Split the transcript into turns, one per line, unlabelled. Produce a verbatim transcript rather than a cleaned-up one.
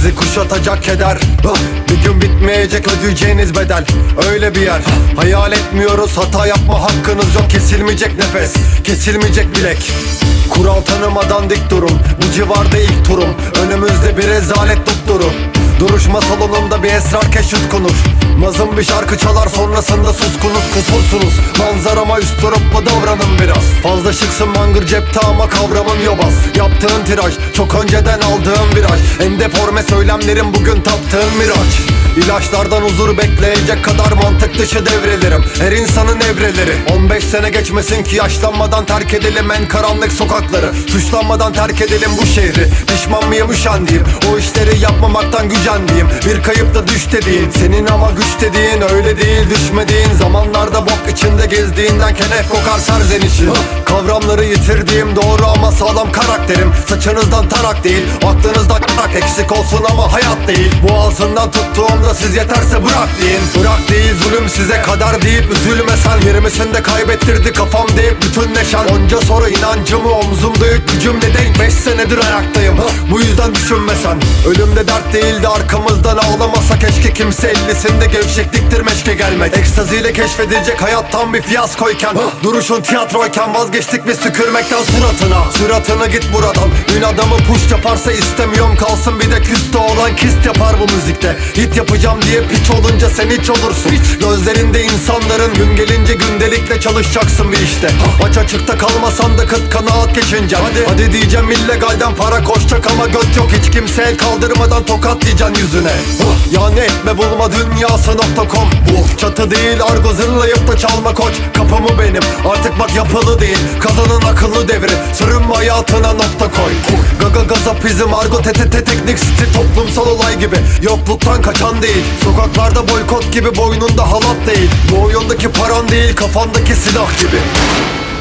Sizi kuşatacak keder, bir gün bitmeyecek ödeyeceğiniz bedel. Öyle bir yer hayal etmiyoruz, hata yapma hakkınız yok. Kesilmeyecek nefes, kesilmeyecek bilek. Kural tanımadan dik durun, bu civarda ilk turum. Önümüzde bir rezalet dupduru. Duruşma salonunda bir esrar keşif konur. Mazın bir şarkı çalar, sonrasında suskunuz, kusursunuz. Manzarama üst durupla davranın biraz. Fazla şıksın mangır cepte ama kavramın yobaz. Yaptığın tiraj, çok önceden aldığın viraj. En deforme söylemlerim bugün taptığın miraç. İlaçlardan huzur bekleyecek kadar mantık dışı devrelerim. Her insanın evreleri. On beş sene geçmesin ki yaşlanmadan terk edelim en karanlık sokakları. Suçlanmadan terk edelim bu şehri. Pişman mıyım üşendiğim, o işleri yapmamaktan gücendiğim. Bir kayıp da düş dediğin, senin ama güç dediğin öyle değil. Düşmediğin zamanlarda bok içinde gezdiğinden kenef kokar serzenişi. Kavramları yitirdiğim doğru ama sağlam karakterim. Saçınızdan tarak değil, aklınızdan tarak eksik olsun ama hayat değil. Boğazından tuttuğumda siz yeterse bırak deyin. Bırak değil zulüm size kadar deyip üzülmesen. Yirmisinde kaybettirdi kafam deyip bütün neşen. Onca soru inancımı omzumda yük, gücüm de denk. Beş senedir ayaktayım, bu yüzden düşünmesen. Ölümde dert değildi arkamızdan ağlamasa keşke. Kimse ellisinde gevşekliktir meşke gelmek. Ekstaziyle keşfedilecek hayat tam bir fiyaskoyken, duruşun tiyatroyken vazgeçtik biz tükürmekten suratına. Suratını git buradan. Ün adamı push yaparsa istemiyorum kalsın, bir de küste olan kist yapar bu müzikte. Hit yapacağım diye piç olunca sen hiç olursun. Hiç. Gözlerinde insanların gün gelince gündelikle çalışacaksın bir işte. Aç açıkta kalmasan da kıt kanaat geçince. Hadi hadi diyeceğim illegalden para koşacak ama göt yok. Hiç kimse el kaldırmadan tokat diyeceksin yüzüne. Yani etme bulma dünyası nokta com. Çatı değil argo zırlayıp da çalma koç. Kapımı benim artık bak yapılı değil. Kazanın akıllı devri, sürünme hayatına nokta koy. Gaga gazapizm argo tete teknik stil, toplumsal olay gibi. Yokluktan kaçan değil, sokaklarda boykot gibi boynunda halat değil. Bu oyundaki paran değil kafandaki silah gibi.